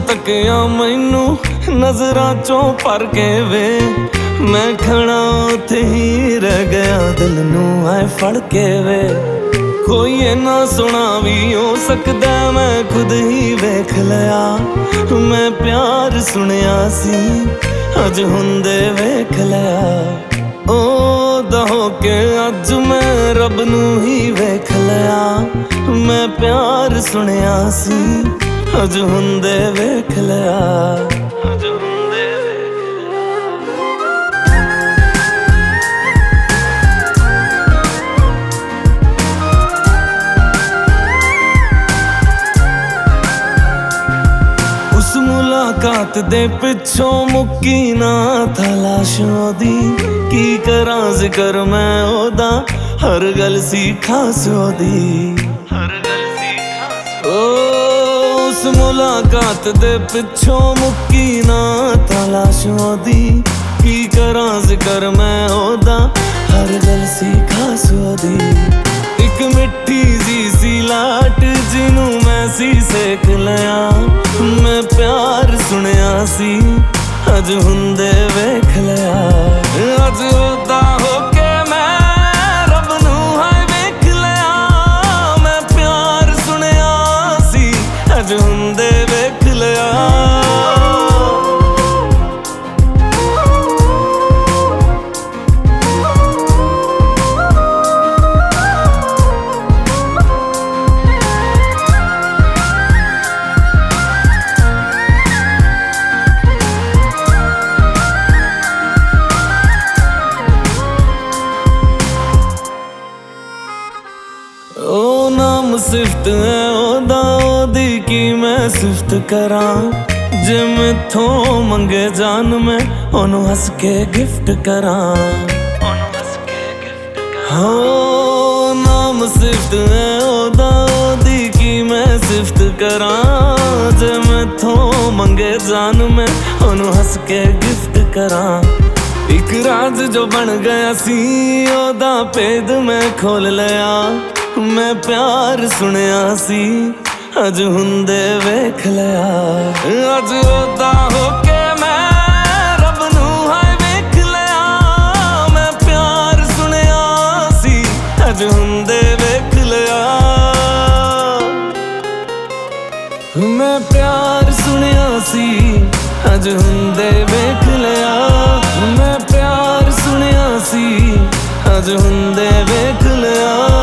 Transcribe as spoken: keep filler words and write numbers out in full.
तकिया मैनू नजरां चों भर के वे, मैं खड़ा उत्थे ही रह गया दिल नू ऐ फड़ के वे। कोई इन्ना सोहना भी हो सकदा मैं खुद ही वेख लिया, मैं प्यार सुनिया सी अज हुंदे वेख लिया। ओ दहो के अज मैं रब नू ही वेख लिया, मैं प्यार सुनिया सी अज हुंदे वेख लिया। अज हुंदे वेख लिया। उस मुलाकात दे पिछों मुक्की ना तलाश ओदी, की करां जिक्र मैं ओदा हर गल सी खास ओदी, हर गल सी खास। ओ उस मुलाकात दे पिछों मुक्की ना तलाश ओदी, की करां जिक्र मैं ओदा हर गल सी खास ओदी। एक मिट्टी जी सी लाट जिनू मैं सी सेक लिया, मैं प्यार सुनिया सी अज हुंदे वेख लिया। अज ओदा होके मैं रब नू हाय वेख लिया, मैं प्यार सुनिया सी अज हुंदे वेख लिया। ओ नाम सिफत है ओदा ओदी की मैं सिफत करां, जे मैथों मंगे जान मैं ओनू हस के गिफ्ट करां, ओनू हस के गिफ्ट करां। हो नाम सिफत है ओदा ओदी की मैं सिफत करां, जे मैथों मंगे जान मैं ओनू हस के गिफ्ट करां। एक राज जो बन गया सी ओदा भेद मैं खोल लिया, मैं प्यार सुनिया सी अज हुंदे वेख लिया। अज ओदा होके मैं रब नू हाय वेख लिया, मैं प्यार सुनिया सी अज हुंदे वेख लिया। मैं प्यार सुनिया सी अज हुंदे वेख लिया, मैं प्यार सुनिया सी अज हुंदे वेख लिया।